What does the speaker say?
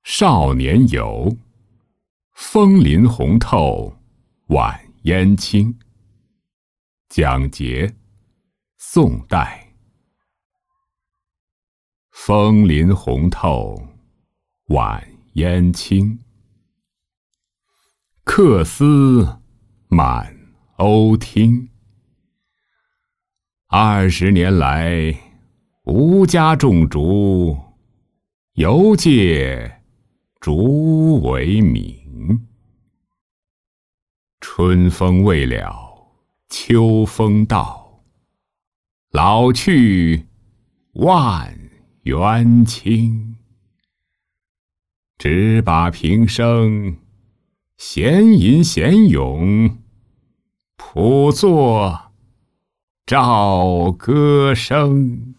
少年游，枫林红透，晚烟青。蒋捷，宋代。枫林红透，晚烟青。客思满欧厅。20年来，吾家种竹，犹借竹为名。春风未了，秋风到，老去万园青。只把平生闲吟闲咏，谱作棹歌声。